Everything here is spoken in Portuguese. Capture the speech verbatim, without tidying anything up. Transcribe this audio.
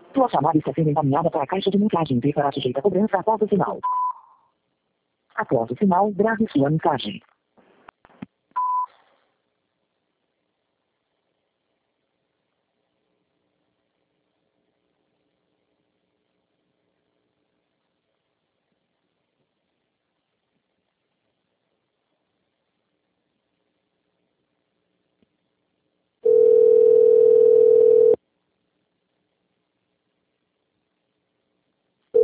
Tua chamada está sendo encaminhada para a caixa de mensagem e será sujeita a cobrança após o sinal. Após o sinal, grave sua mensagem.